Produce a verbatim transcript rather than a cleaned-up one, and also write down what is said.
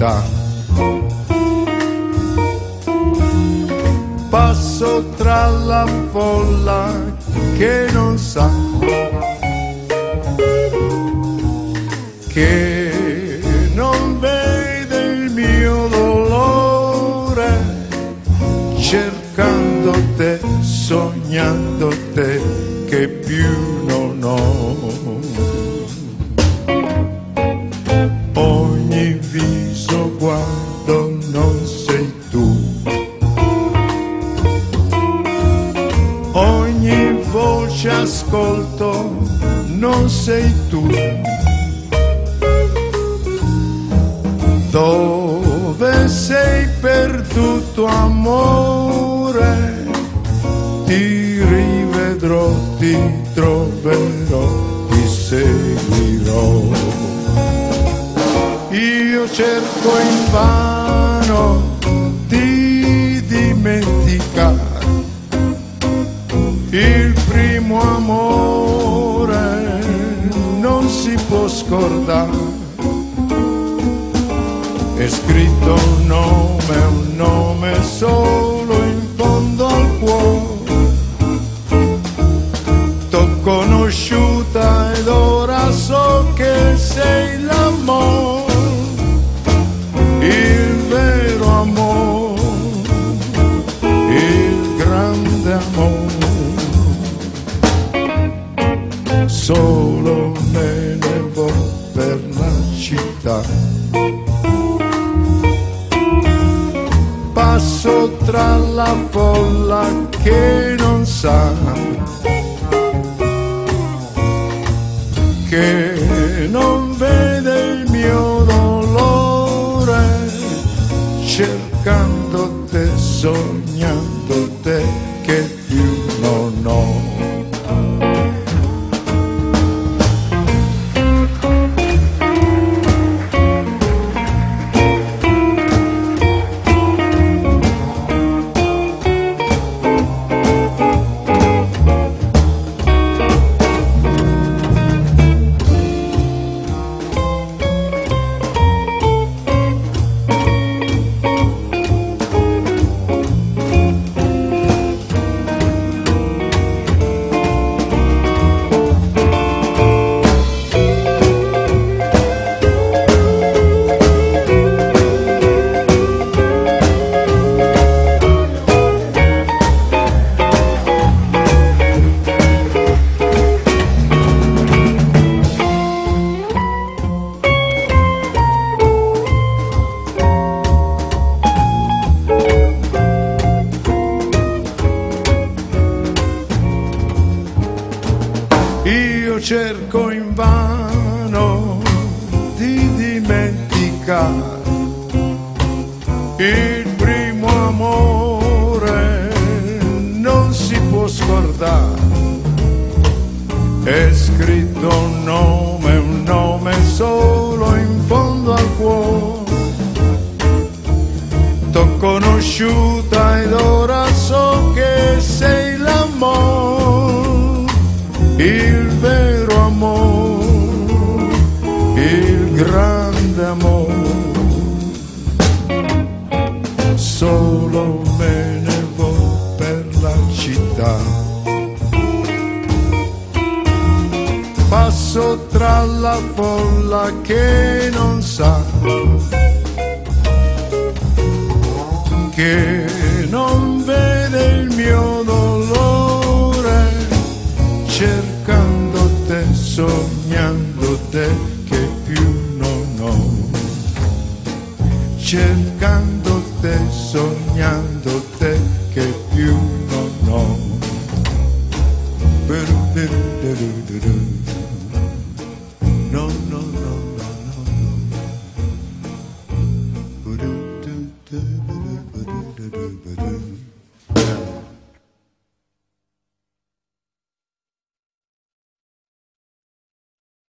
città. Passo tra la folla che non sa che non vede il mio dolore, cercando te, sognando te che più non ho. Ogni viso guardo non sei tu, ogni voce ascolto non sei tu. Dove sei perduto amore? Ti rivedrò, ti troverò, ti seguirò. Io cerco invano di dimenticare il primo amore, non si può scordare. È scritto un nome, un nome solo in fondo al cuore. T'ho conosciuta ed ora so che sei l'amore, il vero amore, il grande amore. Solo me ne vo per la città. Passo tra la folla che non sa che non vede il mio dolore, cercando te, sognando te che più non ho. Io cerco invano di dimenticare il primo amore, non si può scordare. È scritto un nome, un nome solo in fondo al cuore. T'ho conosciuta ed ora so che sei l'amore, il vero amore, il grande amore. Solo me ne vo per la città. Passo tra la folla che non sa che non vede il mio dolore, cercando te, sognando te che più non ho, cercando